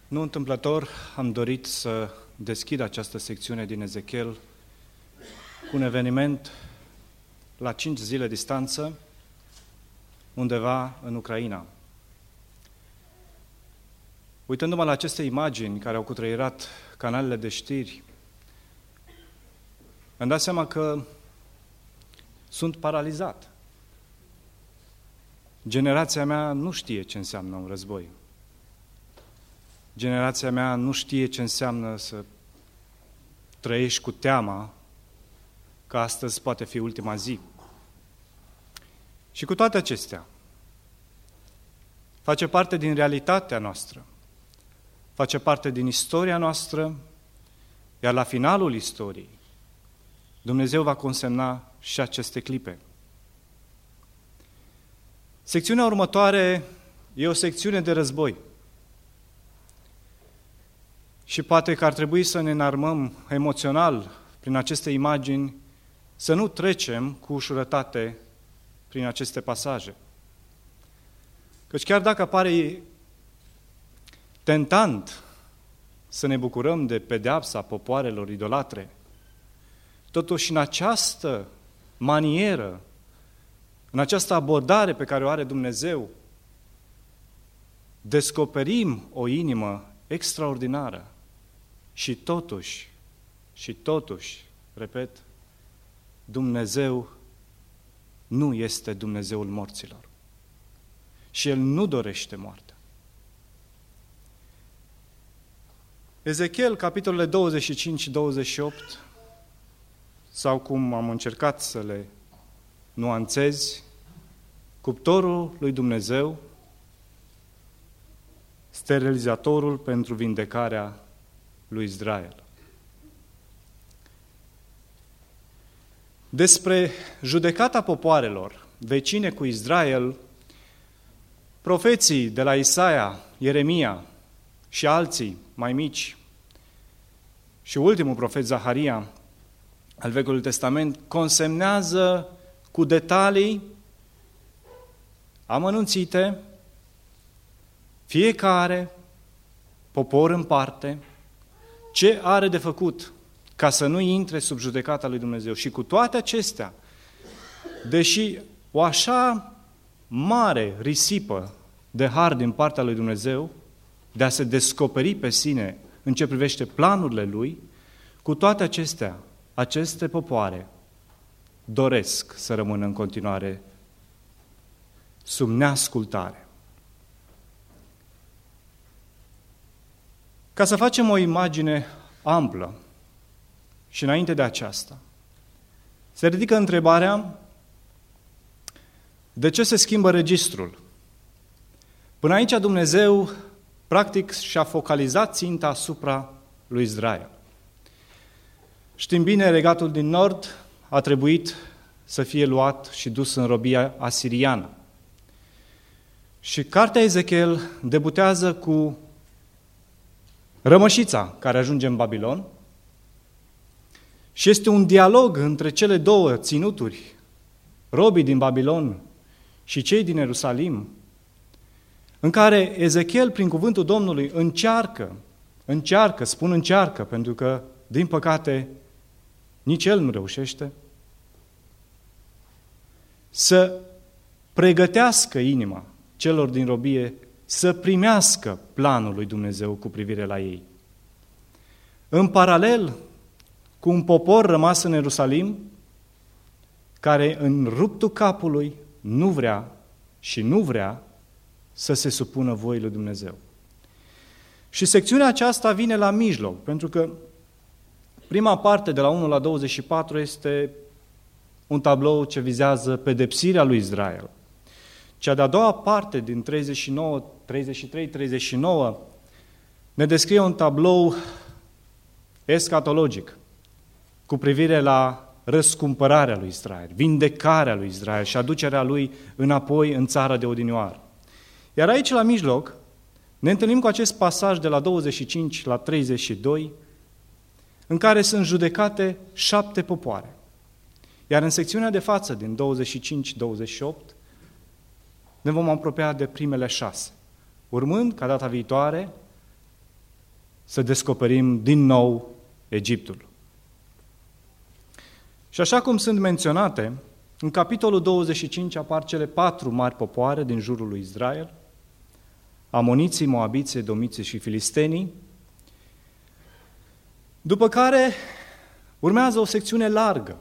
Nu întâmplător am dorit să deschid această secțiune din Ezechiel cu un eveniment la 5 zile distanță, undeva în Ucraina. Uitându-mă la aceste imagini care au cutreierat canalele de știri, îmi dat seama că sunt paralizat. Generația mea nu știe ce înseamnă un război. Generația mea nu știe ce înseamnă să trăiești cu teama că astăzi poate fi ultima zi. Și cu toate acestea, face parte din realitatea noastră, face parte din istoria noastră, iar la finalul istoriei, Dumnezeu va consemna și aceste clipe. Secțiunea următoare e o secțiune de război. Și poate că ar trebui să ne înarmăm emoțional prin aceste imagini, să nu trecem cu ușurătate prin aceste pasaje. Căci chiar dacă pare tentant să ne bucurăm de pedeapsa popoarelor idolatre, totuși în această manieră, în această abordare pe care o are Dumnezeu, descoperim o inimă extraordinară. Și totuși, repet, Dumnezeu nu este Dumnezeul morților. Și El nu dorește moartea. Ezechiel, capitolele 25 și 28, sau cum am încercat să le nuanțez, cuptorul lui Dumnezeu, sterilizatorul pentru vindecarea lui Israel. Despre judecata popoarelor vecine cu Israel, profeții de la Isaia, Ieremia și alții mai mici și ultimul profet Zaharia al Vechiului Testament consemnează cu detalii amănunțite fiecare popor în parte ce are de făcut ca să nu intre sub judecata lui Dumnezeu. Și cu toate acestea, deși o așa mare risipă de har din partea lui Dumnezeu de a se descoperi pe sine în ce privește planurile Lui, cu toate acestea, aceste popoare doresc să rămână în continuare sub neascultare. Ca să facem o imagine amplă și înainte de aceasta, se ridică întrebarea de ce se schimbă registrul. Până aici Dumnezeu practic și-a focalizat ținta asupra lui Israel. Știm bine, regatul din nord a trebuit să fie luat și dus în robia asiriană. Și cartea Ezechiel debutează cu rămășița care ajunge în Babilon și este un dialog între cele două ținuturi, robii din Babilon și cei din Ierusalim, în care Ezechiel, prin cuvântul Domnului, încearcă, pentru că, din păcate, nici el nu reușește, să pregătească inima celor din robie să primească planul lui Dumnezeu cu privire la ei. În paralel cu un popor rămas în Ierusalim, care în ruptul capului nu vrea să se supună voii lui Dumnezeu. Și secțiunea aceasta vine la mijloc, pentru că prima parte, de la 1 la 24, este un tablou ce vizează pedepsirea lui Israel. Cea de-a doua parte, din 33-39, ne descrie un tablou escatologic cu privire la răscumpărarea lui Israel, vindecarea lui Israel și aducerea lui înapoi în țara de odinioară. Iar aici, la mijloc, ne întâlnim cu acest pasaj de la 25 la 32, în care sunt judecate 7 popoare. Iar în secțiunea de față, din 25-28, ne vom apropia de primele 6, urmând ca data viitoare să descoperim din nou Egiptul. Și așa cum sunt menționate, în capitolul 25 apar cele 4 mari popoare din jurul lui Israel, amoniții, moabiții, edomiții și filistenii, după care urmează o secțiune largă,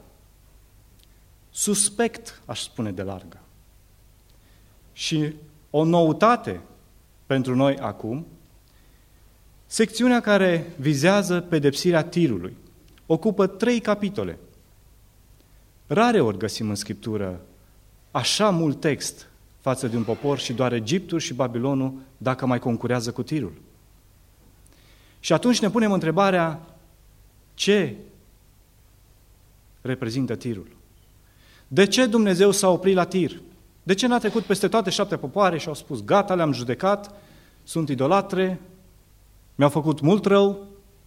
suspect, aș spune, de largă. Și o noutate pentru noi acum, secțiunea care vizează pedepsirea Tirului. Ocupă 3 capitole. Rare ori găsim în Scriptură așa mult text față de un popor și doar Egiptul și Babilonul dacă mai concurează cu Tirul. Și atunci ne punem întrebarea, ce reprezintă Tirul? De ce Dumnezeu s-a oprit la Tir? De ce n-a trecut peste toate 7 popoare și au spus, gata, le-am judecat, sunt idolatre, mi-au făcut mult rău,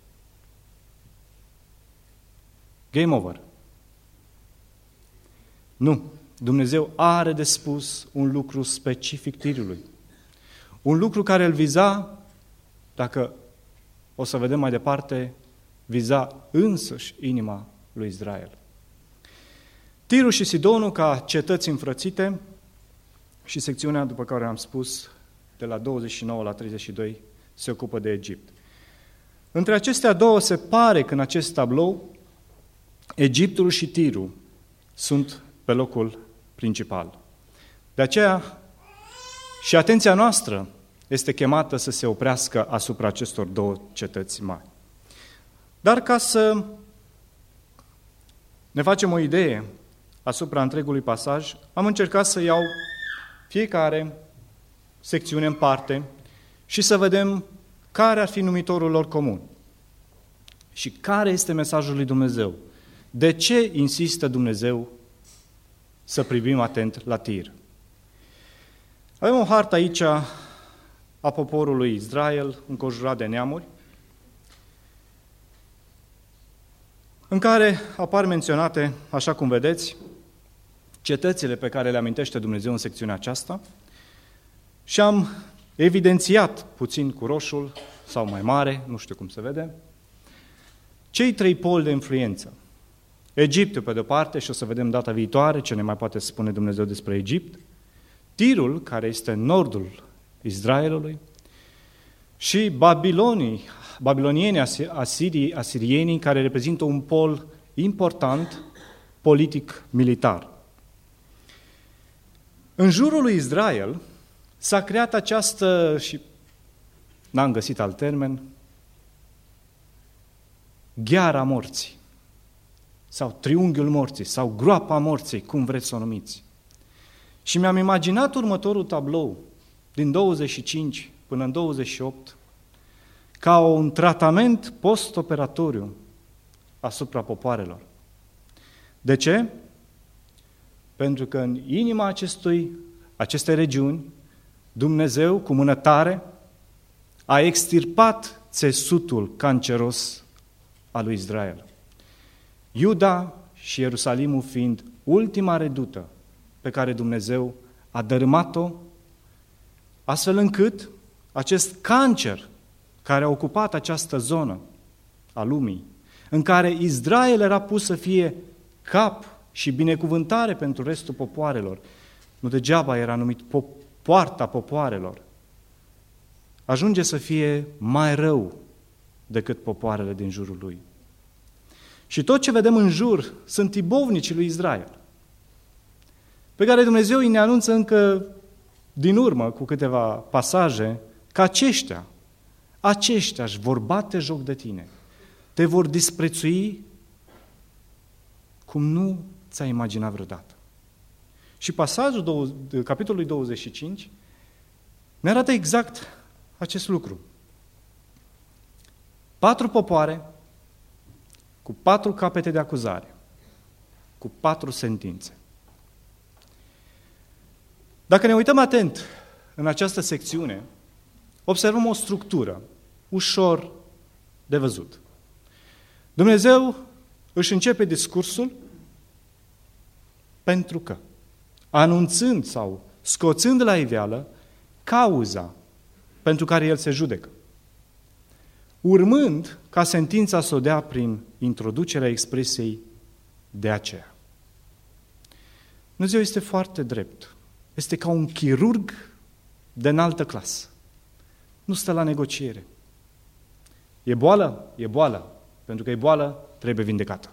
game over. Nu, Dumnezeu are de spus un lucru specific Tirului. Un lucru care îl viza, dacă o să vedem mai departe, viza însăși inima lui Israel. Tirul și Sidonul ca cetăți înfrățite și secțiunea, după care am spus, de la 29 la 32, se ocupă de Egipt. Între acestea două se pare că în acest tablou Egiptul și Tirul sunt pe locul principal. De aceea și atenția noastră este chemată să se oprească asupra acestor 2 cetăți mari. Dar ca să ne facem o idee asupra întregului pasaj, am încercat să iau fiecare secțiune în parte și să vedem care ar fi numitorul lor comun și care este mesajul lui Dumnezeu. De ce insistă Dumnezeu să privim atent la Tir? Avem o hartă aici a poporului Israel, înconjurat de neamuri, în care apar menționate, așa cum vedeți, cetățile pe care le amintește Dumnezeu în secțiunea aceasta și am evidențiat puțin cu roșul sau mai mare, nu știu cum se vede, cei 3 poli de influență. Egiptul pe de-o parte, și o să vedem data viitoare ce ne mai poate spune Dumnezeu despre Egipt, Tirul, care este în nordul Israelului, și babilonienii, asirienii, care reprezintă un pol important, politic-militar. În jurul lui Israel s-a creat această, și n-am găsit alt termen, gheara morții, sau triunghiul morții, sau groapa morții, cum vreți să o numiți. Și mi-am imaginat următorul tablou, din 25 până în 28, ca un tratament post-operatoriu asupra popoarelor. De ce? Pentru că în inima acestei regiuni, Dumnezeu, cu mână tare, a extirpat țesutul canceros al lui Israel. Iuda și Ierusalimul fiind ultima redută pe care Dumnezeu a dărâmat-o, astfel încât acest cancer care a ocupat această zonă a lumii, în care Israel era pus să fie cap și binecuvântare pentru restul popoarelor, nu degeaba era numit poarta popoarelor, ajunge să fie mai rău decât popoarele din jurul lui. Și tot ce vedem în jur sunt ibovnicii lui Israel, pe care Dumnezeu îi ne anunță încă din urmă, cu câteva pasaje, că aceștia își vor bate joc de tine, te vor disprețui cum nu ți-ai imaginat vreodată. Și pasajul capitolului 25 ne arată exact acest lucru. 4 popoare cu 4 capete de acuzare, cu 4 sentințe. Dacă ne uităm atent în această secțiune, observăm o structură ușor de văzut. Dumnezeu își începe discursul pentru că, anunțând sau scoțând la iveală cauza pentru care El se judecă. urmând ca sentința să o dea prin introducerea expresiei de aceea. Dumnezeu este foarte drept. Este ca un chirurg de înaltă clasă. Nu stă la negociere. E boală? E boală. Pentru că e boală, trebuie vindecată.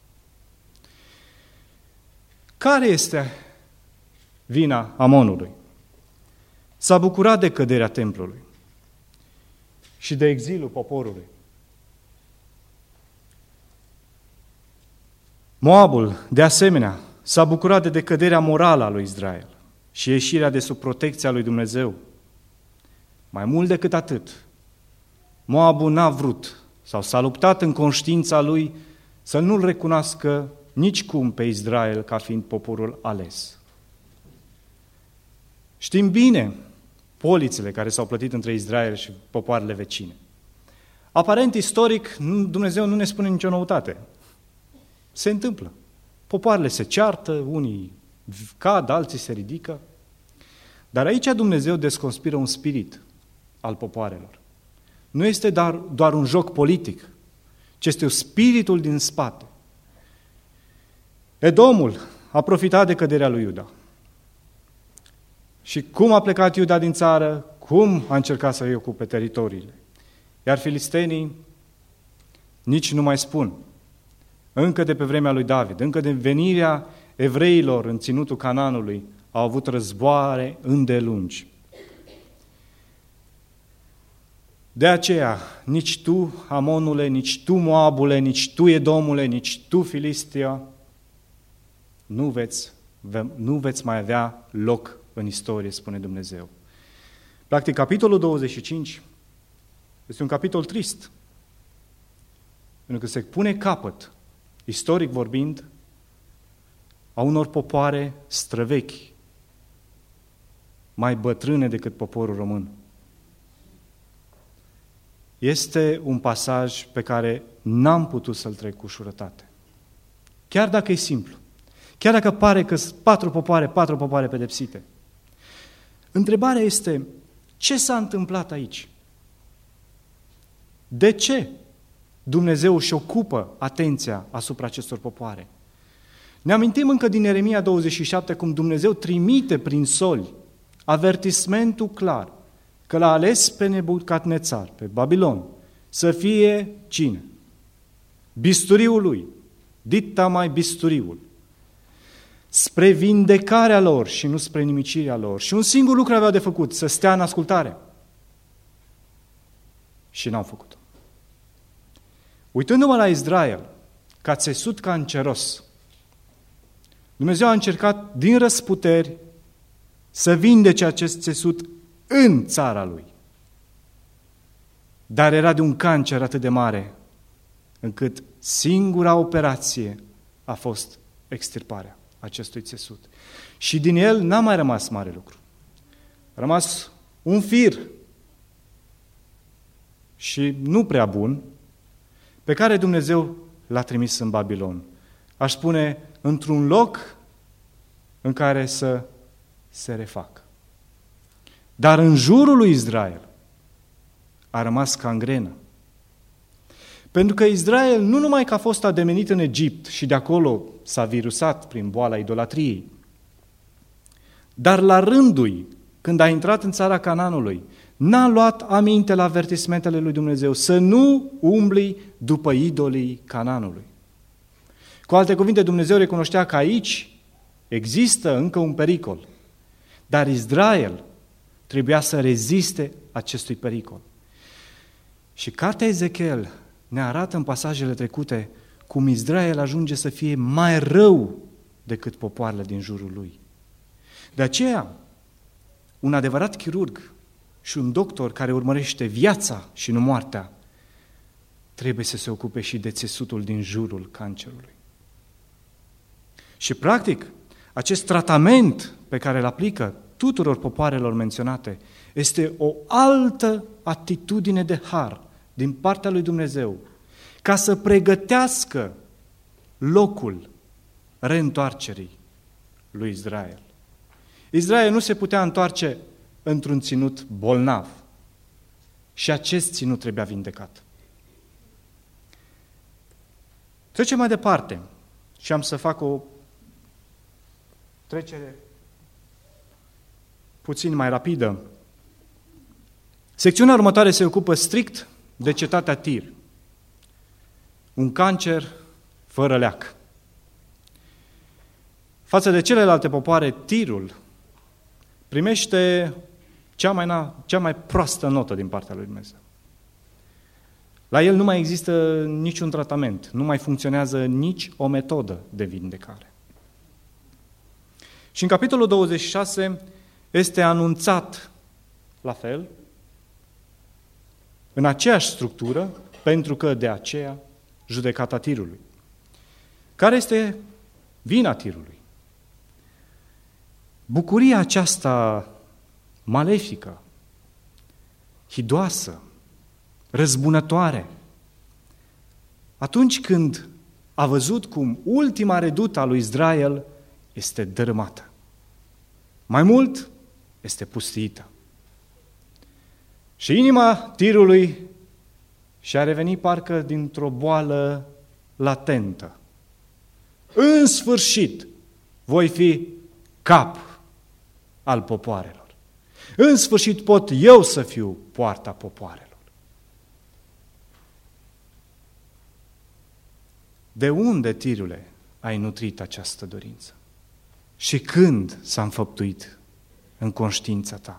Care este vina Amonului? S-a bucurat de căderea templului și de exilul poporului. Moabul, de asemenea, s-a bucurat de decăderea morală a lui Israel și ieșirea de sub protecția lui Dumnezeu. Mai mult decât atât, Moabul n-a vrut sau s-a luptat în conștiința lui să nu-l recunoască nicicum pe Israel ca fiind poporul ales. Știm bine polițele care s-au plătit între Israel și popoarele vecine. Aparent, istoric, Dumnezeu nu ne spune nicio noutate. Se întâmplă. Popoarele se ceartă, unii cad, alții se ridică. Dar aici Dumnezeu desconspiră un spirit al popoarelor. Nu este doar un joc politic, ci este spiritul din spate. Edomul a profitat de căderea lui Iuda. Și cum a plecat Iuda din țară, cum a încercat să îi ocupe teritoriile. Iar filistenii nici nu mai spun. Încă de pe vremea lui David, încă de venirea evreilor în ținutul Canaanului, au avut războaie îndelungi. De aceea, nici tu, Amonule, nici tu, Moabule, nici tu, Edomule, nici tu, Filistia, nu veți mai avea loc în istorie, spune Dumnezeu. Practic, capitolul 25 este un capitol trist, pentru că se pune capăt, istoric vorbind, a unor popoare străvechi, mai bătrâne decât poporul român. Este un pasaj pe care n-am putut să-l trec cu ușurătate. Chiar dacă e simplu, chiar dacă pare că sunt patru popoare pedepsite. Întrebarea este, ce s-a întâmplat aici? De ce Dumnezeu își ocupă atenția asupra acestor popoare? Ne amintim încă din Ieremia 27 cum Dumnezeu trimite prin soli avertismentul clar că l-a ales pe Nebucadnețar, pe Babilon, să fie cine? Bisturiul lui, dita mai bisturiul, spre vindecarea lor și nu spre nimicirea lor. Și un singur lucru aveau de făcut, să stea în ascultare. Și n-au făcut-o. Uitându-mă la Israel, ca țesut canceros, Dumnezeu a încercat din răsputeri să vindece acest țesut în țara lui. Dar era de un cancer atât de mare, încât singura operație a fost extirparea acestui țesut. Și din el n-a mai rămas mare lucru. A rămas un fir și nu prea bun, pe care Dumnezeu l-a trimis în Babilon. Aș spune, într-un loc în care să se refacă. Dar în jurul lui Israel a rămas cangrenă. Pentru că Israel nu numai că a fost ademenit în Egipt și de acolo s-a virusat prin boala idolatriei, dar la rândul, când a intrat în țara Canaanului, n-a luat aminte la avertismentele lui Dumnezeu să nu umbli după idolii Canaanului. Cu alte cuvinte, Dumnezeu recunoștea că aici există încă un pericol, dar Israel trebuia să reziste acestui pericol. Și cartea Ezechiel ne arată în pasajele trecute cum Israel ajunge să fie mai rău decât popoarele din jurul lui. De aceea, un adevărat chirurg și un doctor care urmărește viața și nu moartea trebuie să se ocupe și de țesutul din jurul cancerului. Și practic, acest tratament pe care îl aplică tuturor popoarelor menționate este o altă atitudine de har din partea lui Dumnezeu ca să pregătească locul reîntoarcerii lui Israel. Israel nu se putea întoarce într-un ținut bolnav și acest ținut trebuia vindecat. Trecem mai departe și am să fac o trecere puțin mai rapidă. Secțiunea următoare se ocupă strict de cetatea Tir. Un cancer fără leac. Față de celelalte popoare, Tirul primește cea mai proastă notă din partea lui Dumnezeu. La el nu mai există niciun tratament, nu mai funcționează nici o metodă de vindecare. Și în capitolul 26 este anunțat la fel, în aceeași structură, pentru că de aceea judecata Tirului. Care este vina Tirului? Bucuria aceasta malefică, hidoasă, răzbunătoare, atunci când a văzut cum ultima redută a lui Israel este dărâmată. Mai mult, este pustiită. Și inima Tirului și-a revenit parcă dintr-o boală latentă. În sfârșit, voi fi cap al popoarelor. În sfârșit pot eu să fiu poarta popoarelor. De unde, Tirule, ai nutrit această dorință? Și când s-a înfăptuit în conștiința ta?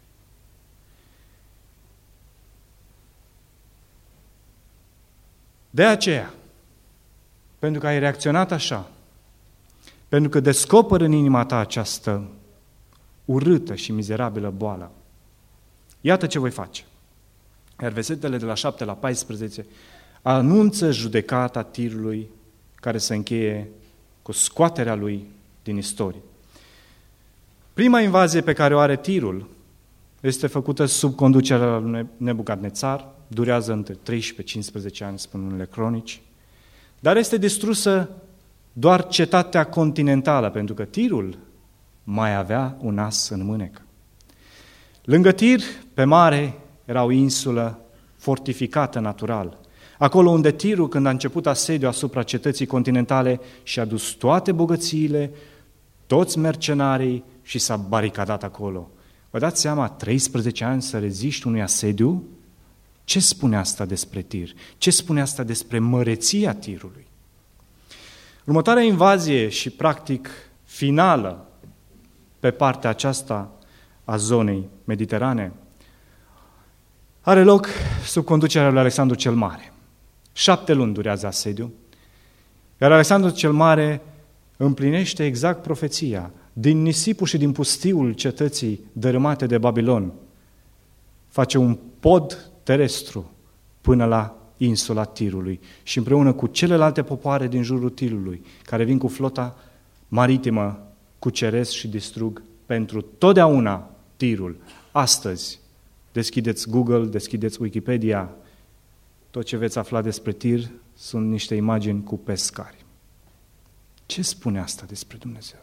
De aceea, pentru că ai reacționat așa, pentru că descoperi în inima ta această urâtă și mizerabilă boală, iată ce voi face. Iar versetele de la 7 la 14 anunță judecata Tirului care se încheie cu scoaterea lui din istorie. Prima invazie pe care o are Tirul este făcută sub conducerea lui Nebucadnețar, durează între 13-15 ani, spun unele cronici, dar este distrusă doar cetatea continentală, pentru că Tirul mai avea un as în mânecă. Lângă Tir, pe mare, era o insulă fortificată natural. Acolo unde Tirul, când a început asediul asupra cetății continentale, și-a dus toate bogățiile, toți mercenarii și s-a baricadat acolo. Vă dați seama, 13 ani să reziști unui asediu? Ce spune asta despre Tir? Ce spune asta despre măreția Tirului? Următoarea invazie și, practic, finală pe partea aceasta a zonei mediterane are loc sub conducerea lui Alexandru cel Mare. 7 luni durează asediu, iar Alexandru cel Mare împlinește exact profeția. Din nisipul și din pustiul cetății dărâmate de Babilon face un pod terestru până la insula Tirului și împreună cu celelalte popoare din jurul Tirului, care vin cu flota maritimă, cuceresc și distrug pentru totdeauna Tirul. Astăzi, deschideți Google, deschideți Wikipedia, tot ce veți afla despre Tir sunt niște imagini cu pescari. Ce spune asta despre Dumnezeu?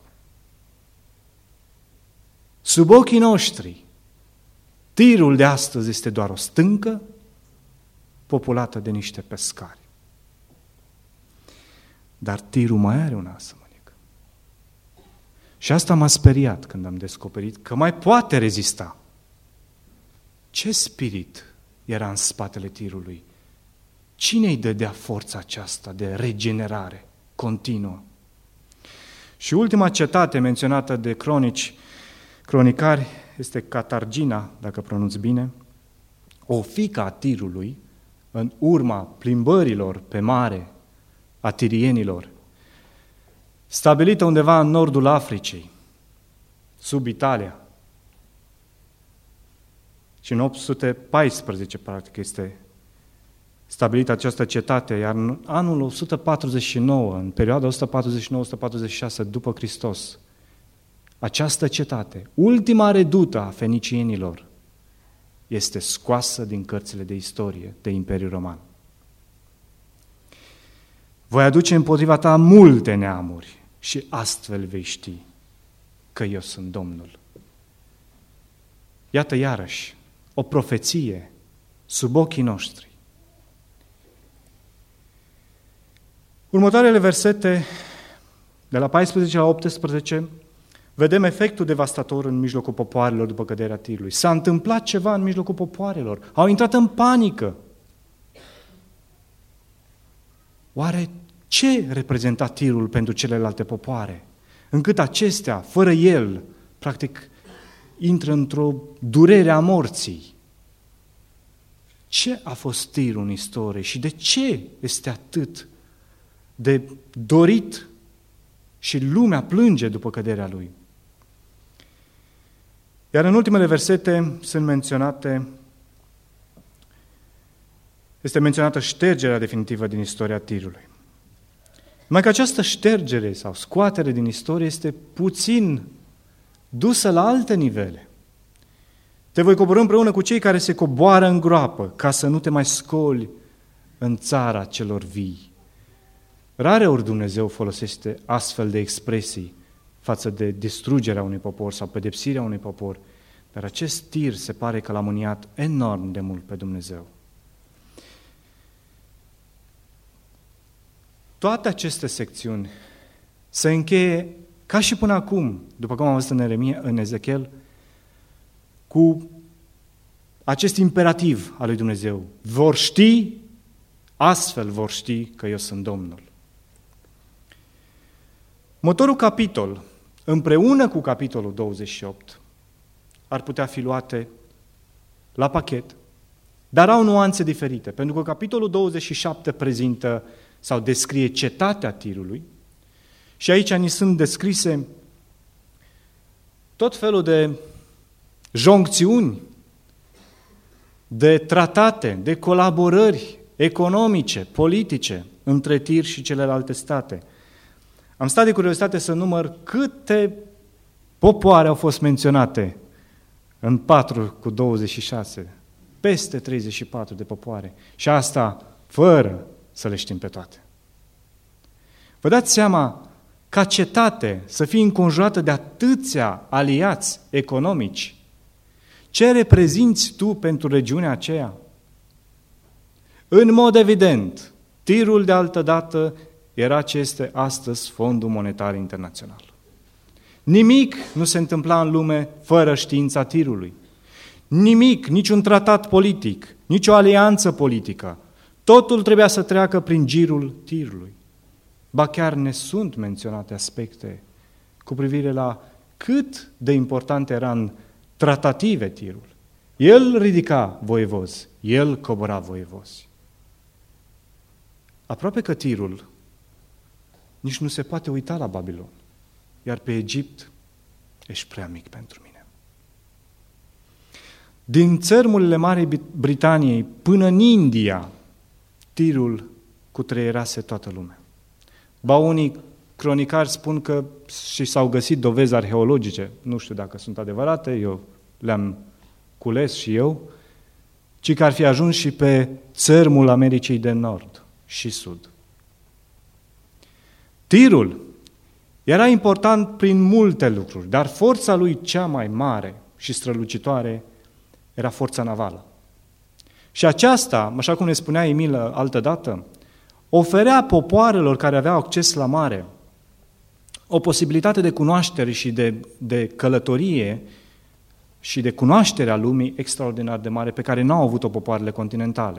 Sub ochii noștri, Tirul de astăzi este doar o stâncă populată de niște pescari. Dar Tirul mai are un as în mânecă. Și asta m-a speriat când am descoperit că mai poate rezista. Ce spirit era în spatele Tirului? Cine îi dădea forța aceasta de regenerare continuă? Și ultima cetate menționată de cronicari este Catargina, dacă pronunț bine, o fiică a Tirului, în urma plimbărilor pe mare a tirienilor, stabilită undeva în nordul Africii, sub Italia. Și în 814, practic, este stabilită această cetate, iar în anul 149, în perioada 149-146 după Hristos, această cetate, ultima redută a fenicienilor, este scoasă din cărțile de istorie de Imperiul Roman. Voi aduce împotriva ta multe neamuri și astfel vei ști că eu sunt Domnul. Iată iarăși o profeție sub ochii noștri. Următoarele versete, de la 14 la 18, vedem efectul devastator în mijlocul popoarelor după căderea Tirului. S-a întâmplat ceva în mijlocul popoarelor. Au intrat în panică. Oare ce reprezenta Tirul pentru celelalte popoare? Încât acestea, fără el, practic, intră într-o durere a morții. Ce a fost Tirul în istorie și de ce este atât de dorit și lumea plânge după căderea lui? Iar în ultimele versete este menționată ștergerea definitivă din istoria Tirului. Numai că această ștergere sau scoatere din istorie este puțin dusă la alte nivele. Te voi coborî împreună cu cei care se coboară în groapă, ca să nu te mai scoli în țara celor vii. Rare ori Dumnezeu folosește astfel de expresii față de distrugerea unui popor sau pedepsirea unui popor, dar acest Tir se pare că l-a mâniat enorm de mult pe Dumnezeu. Toate aceste secțiuni se încheie ca și până acum, după cum am văzut în Ezechiel, cu acest imperativ al lui Dumnezeu. Astfel vor ști că eu sunt Domnul. Următorul capitol, împreună cu capitolul 28, ar putea fi luate la pachet, dar au nuanțe diferite, pentru că capitolul 27 prezintă sau descrie cetatea Tirului și aici ni sunt descrise tot felul de joncțiuni, de tratate, de colaborări economice, politice între Tir și celelalte state. Am stat de curiozitate să număr câte popoare au fost menționate în 4:26, peste 34 de popoare și asta fără să le știm pe toate. Vă dați seama, ca cetate să fie înconjurată de atâția aliați economici, ce reprezinți tu pentru regiunea aceea? În mod evident, Tirul de altădată era ce este astăzi Fondul Monetar Internațional. Nimic nu se întâmpla în lume fără știința Tirului. Nimic, niciun tratat politic, nicio alianță politică. Totul trebuia să treacă prin girul Tirului. Ba chiar ne sunt menționate aspecte cu privire la cât de important era în tratative Tirul. El ridica voievozi, el cobora voievozi. Aproape că Tirul nici nu se poate uita la Babilon, iar pe Egipt ești prea mic pentru mine. Din țărmurile Marii Britaniei până în India, Tirul cutreierase toată lumea. Ba unii cronicari spun că și s-au găsit dovezi arheologice, nu știu dacă sunt adevărate, eu le-am cules și eu, ci că ar fi ajuns și pe țărmul Americii de Nord și Sud. Tirul era important prin multe lucruri, dar forța lui cea mai mare și strălucitoare era forța navală. Și aceasta, așa cum ne spunea Emil altădată, oferea popoarelor care aveau acces la mare o posibilitate de cunoaștere și de călătorie și de cunoaștere a lumii extraordinar de mare pe care n-au avut-o popoarele continentale.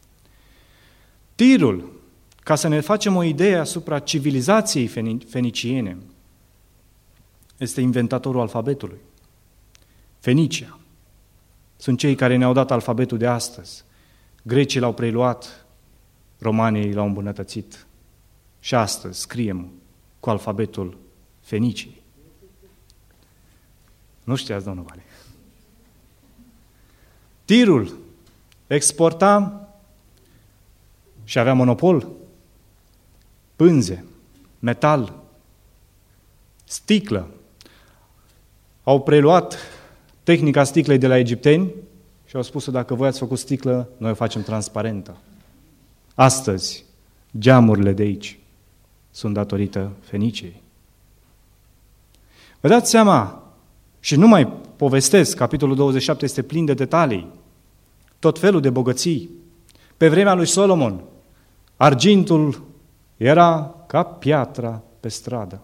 Tirul, ca să ne facem o idee asupra civilizației feniciene, este inventatorul alfabetului. Fenicia sunt cei care ne-au dat alfabetul de astăzi. Grecii l-au preluat, romanii l-au îmbunătățit și astăzi scriem cu alfabetul Fenicii. Nu știați, domnul Vale. Tirul exporta și avea monopol, pânze, metal, sticlă. Au preluat tehnica sticlei de la egipteni și au spus că dacă voi ați făcut sticlă, noi o facem transparentă. Astăzi, geamurile de aici sunt datorită Feniciei. Vă dați seama, și nu mai povestesc, capitolul 27 este plin de detalii, tot felul de bogății. Pe vremea lui Solomon, argintul Era ca piatra pe stradă.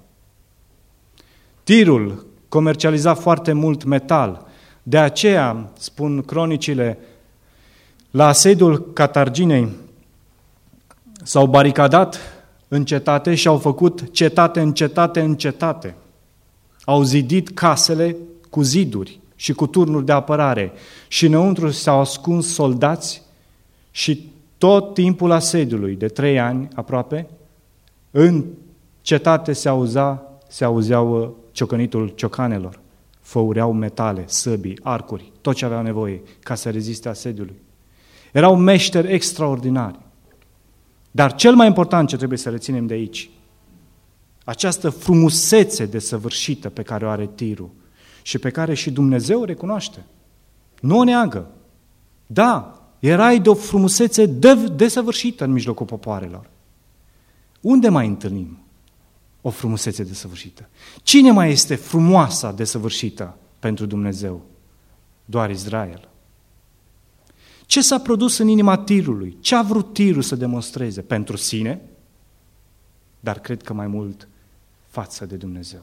Tirul comercializa foarte mult metal. De aceea, spun cronicile, la asediul Catarginei s-au baricadat în cetate și au făcut cetate în cetate în cetate. Au zidit casele cu ziduri și cu turnuri de apărare și înăuntru s-au ascuns soldați și tot timpul asediului, de 3 ani aproape, în cetate se auzeau ciocănitul ciocanelor, făureau metale, săbii, arcuri, tot ce aveau nevoie ca să reziste asediului. Erau meșteri extraordinari. Dar cel mai important ce trebuie să reținem de aici, această frumusețe desăvârșită pe care o are Tirul și pe care și Dumnezeu o recunoaște. Nu o neagă. Da, erai de o frumusețe desăvârșită în mijlocul popoarelor. Unde mai întâlnim o frumusețe desăvârșită? Cine mai este frumoasa desăvârșită pentru Dumnezeu? Doar Israel. Ce s-a produs în inima Tirului? Ce a vrut Tirul să demonstreze? Pentru sine, dar cred că mai mult față de Dumnezeu.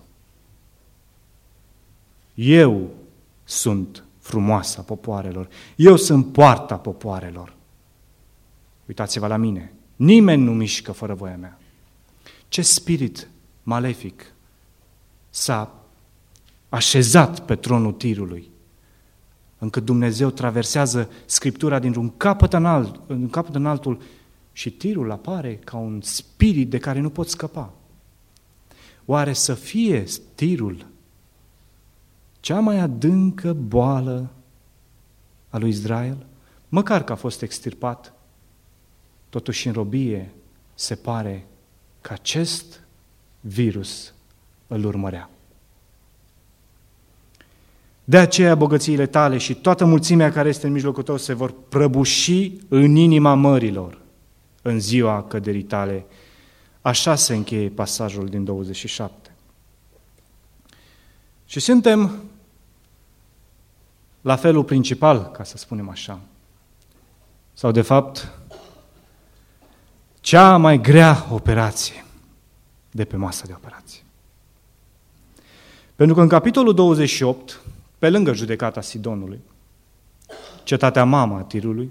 Eu sunt frumoasa popoarelor. Eu sunt poarta popoarelor. Uitați-vă la mine. Nimeni nu mișcă fără voia mea. Ce spirit malefic s-a așezat pe tronul Tirului, încât Dumnezeu traversează Scriptura dintr-un capăt în altul și Tirul apare ca un spirit de care nu pot scăpa. Oare să fie Tirul cea mai adâncă boală a lui Israel? Măcar că a fost extirpat, totuși în robie se pare că acest virus îl urmărea. De aceea bogățiile tale și toată mulțimea care este în mijlocul tău se vor prăbuși în inima mărilor în ziua căderii tale. Așa se încheie pasajul din 27. Și suntem la felul principal, ca să spunem așa, sau de fapt cea mai grea operație de pe masa de operație. Pentru că în capitolul 28, pe lângă judecata Sidonului, cetatea mamă a Tirului,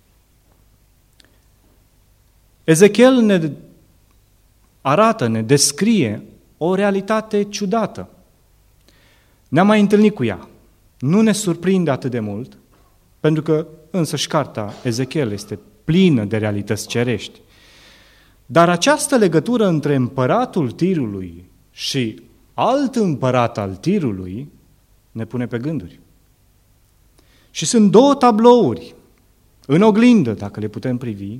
Ezechiel ne arată, ne descrie o realitate ciudată. Ne-am mai întâlnit cu ea. Nu ne surprinde atât de mult, pentru că însăși cartea Ezechiel este plină de realități cerești. Dar această legătură între împăratul Tirului și alt împărat al Tirului ne pune pe gânduri. Și sunt 2 tablouri în oglindă, dacă le putem privi,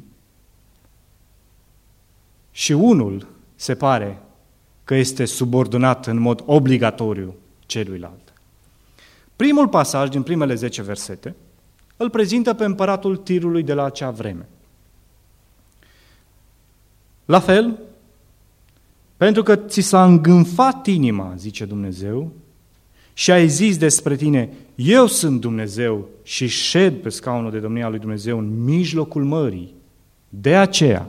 și unul se pare că este subordonat în mod obligatoriu celuilalt. Primul pasaj din primele 10 versete îl prezintă pe împăratul Tirului de la acea vreme. La fel, pentru că ți s-a îngânfat inima, zice Dumnezeu, și ai zis despre tine, eu sunt Dumnezeu și șed pe scaunul de domnie al lui Dumnezeu în mijlocul mării. De aceea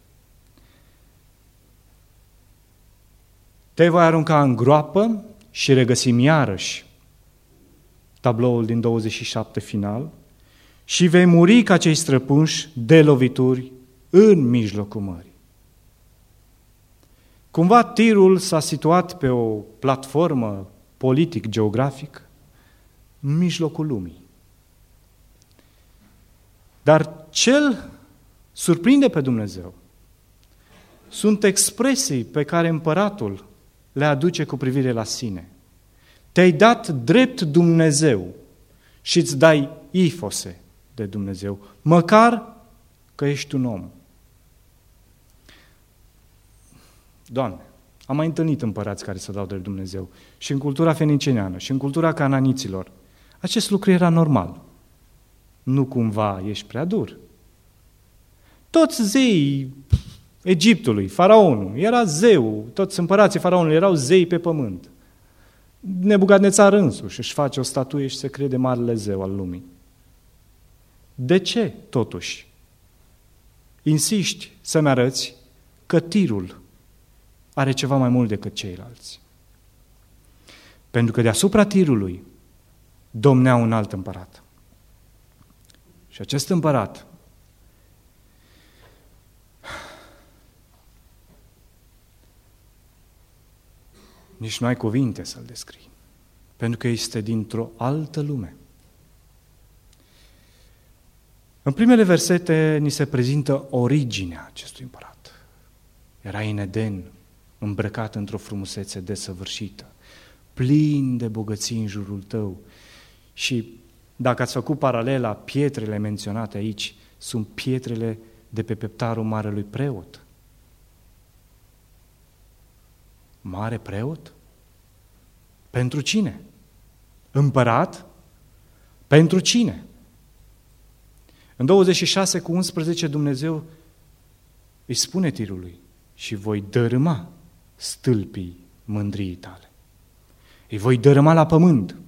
te voi arunca în groapă și regăsim iarăși tabloul din 27 final și vei muri ca cei străpunși de lovituri în mijlocul mării. Cumva Tirul s-a situat pe o platformă politic-geografic în mijlocul lumii. Dar ce-l surprinde pe Dumnezeu sunt expresii pe care împăratul le aduce cu privire la sine. Te-ai dat drept Dumnezeu și îți dai ifose de Dumnezeu, măcar că ești un om. Doamne, am mai întâlnit împărați care se dau drept Dumnezeu și în cultura fenicineană și în cultura cananiților. Acest lucru era normal. Nu cumva ești prea dur. Toți zeii Egiptului, faraonul, era zeu, toți împărații faraonului erau zei pe pământ. Nebucadnețar însuși își face o statuie și se crede marele zeu al lumii. De ce, totuși, insiști să-mi arăți că Tirul are ceva mai mult decât ceilalți. Pentru că deasupra Tirului domnea un alt împărat. Și acest împărat nici nu ai cuvinte să-l descrii, pentru că este dintr-o altă lume. În primele versete ni se prezintă originea acestui împărat. Era în Eden, îmbrăcat într-o frumusețe desăvârșită, plin de bogății în jurul tău. Și dacă ați făcut paralela, pietrele menționate aici sunt pietrele de pe peptarul marelui preot. Mare preot? Pentru cine? Împărat? Pentru cine? În 26:11 Dumnezeu îi spune Tirului: și voi dărâma stâlpii mândriei tale. Îi voi dărâma la pământ.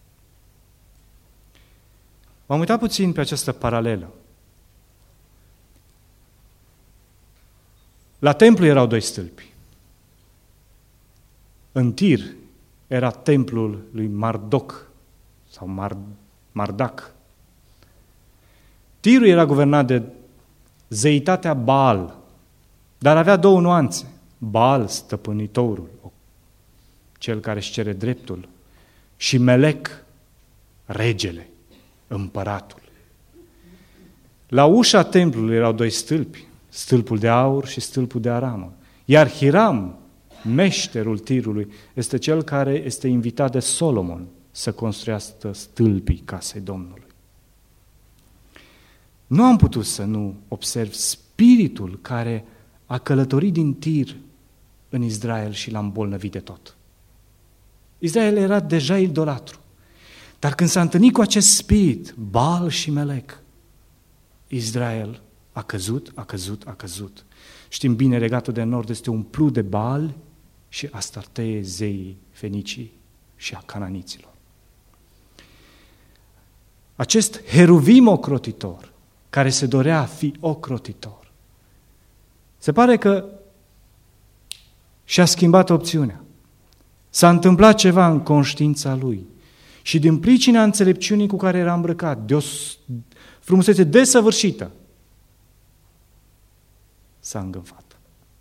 M-am uitat puțin pe această paralelă. La templu erau 2 stâlpi. În Tir era templul lui Mardoc sau Mardac. Tirul era guvernat de zeitatea Baal, dar avea 2 nuanțe. Baal, stăpânitorul, cel care își cere dreptul, și Melec, regele, împăratul. La ușa templului erau 2 stâlpi, stâlpul de aur și stâlpul de aramă. Iar Hiram, meșterul Tirului, este cel care este invitat de Solomon să construiască stâlpii casei Domnului. Nu am putut să nu observ spiritul care a călătorit din Tir în Israel și l-a îmbolnăvit de tot. Israel era deja idolatru, dar când s-a întâlnit cu acest spirit, Baal și Melec, Israel a căzut. Știm bine, Regatul de Nord este umplut de Baal și Astartee, zeii Fenicii și a cananiților. Acest heruvim ocrotitor, care se dorea a fi ocrotitor, se pare că și-a schimbat opțiunea. S-a întâmplat ceva în conștiința lui și din pricina înțelepciunii cu care era îmbrăcat, de o frumusețe desăvârșită, s-a îngânfat.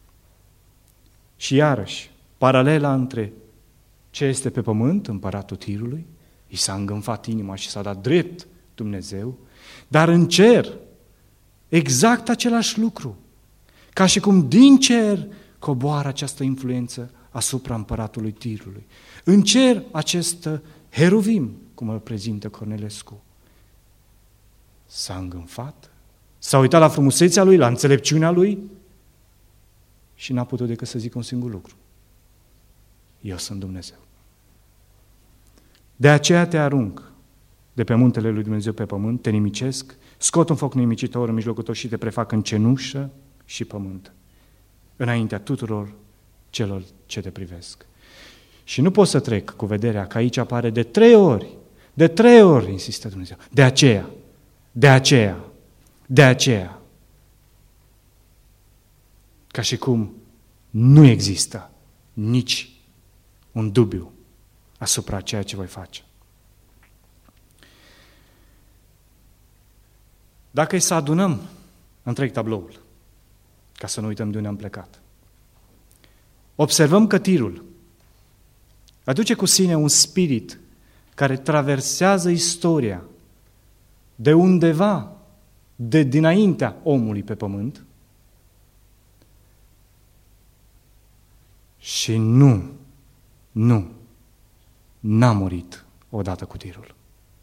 Și iarăși, paralela între ce este pe pământ, împăratul Tirului, i s-a îngânfat inima și s-a dat drept Dumnezeu, dar în cer, exact același lucru. Ca și cum din cer coboară această influență asupra împăratului Tirului. În cer acest heruvim, cum îl prezintă Cornelescu, s-a îngânfat, s-a uitat la frumusețea lui, la înțelepciunea lui și n-a putut decât să zică un singur lucru: eu sunt Dumnezeu. De aceea te arunc de pe muntele lui Dumnezeu pe pământ, te nimicesc, scot un foc nimicitor în mijlocul tău și te prefac în cenușă și pământ, înaintea tuturor celor ce te privesc. Și nu pot să trec cu vederea că aici apare de 3 ori, insistă Dumnezeu. De aceea. Ca și cum nu există nici un dubiu asupra ceea ce voi face. Dacă e să adunăm întreg tabloul, ca să nu uităm de unde am plecat, observăm că Tirul aduce cu sine un spirit care traversează istoria de undeva, de dinaintea omului pe pământ, și n-a murit odată cu Tirul.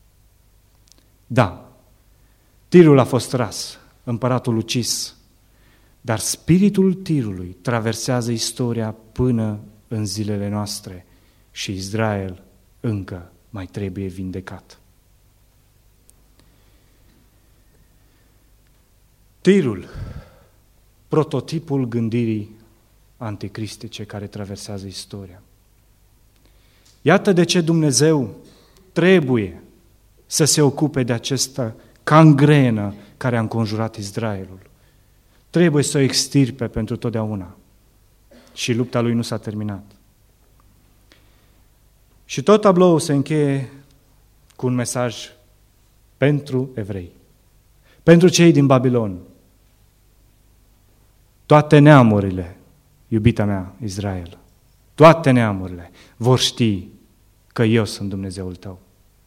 Da, Tirul a fost ras, împăratul ucis, dar spiritul Tirului traversează istoria până în zilele noastre și Israel încă mai trebuie vindecat. Tirul, prototipul gândirii anticristice care traversează istoria. Iată de ce Dumnezeu trebuie să se ocupe de această cangrenă care a înconjurat Israelul. trebuie să o extirpe pentru totdeauna. Și lupta lui nu s-a terminat. Și tot tabloul se încheie cu un mesaj pentru evrei, pentru cei din Babilon. Toate neamurile, iubita mea, Israel, toate neamurile vor ști că eu sunt Dumnezeul tău.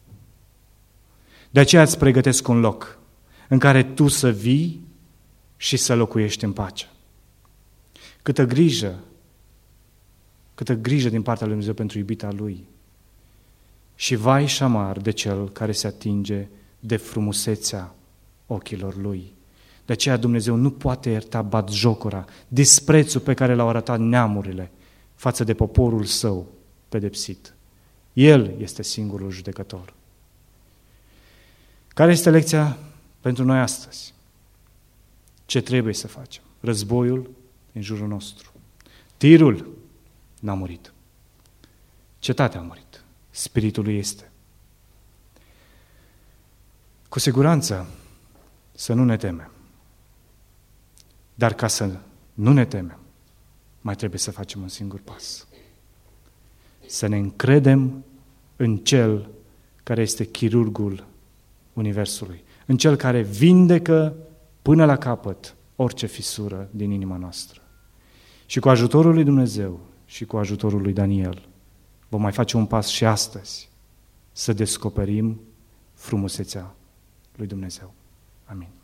De aceea îți pregătesc un loc în care tu să vii și să locuiești în pace. Câtă grijă din partea lui Dumnezeu pentru iubita Lui. Și vai și amar de cel care se atinge de frumusețea ochilor Lui. De aceea Dumnezeu nu poate ierta batjocura, disprețul pe care l-au arătat neamurile față de poporul Său pedepsit. El este singurul judecător. Care este lecția pentru noi astăzi? Ce trebuie să facem? Războiul în jurul nostru. Tirul n-a murit. Cetatea a murit. Spiritul lui este. Cu siguranță să nu ne temem. Dar ca să nu ne temem, mai trebuie să facem un singur pas. Să ne încredem în Cel care este chirurgul Universului, în Cel care vindecă până la capăt orice fisură din inima noastră. Și cu ajutorul lui Dumnezeu și cu ajutorul lui Daniel vom mai face un pas și astăzi să descoperim frumusețea lui Dumnezeu. Amin.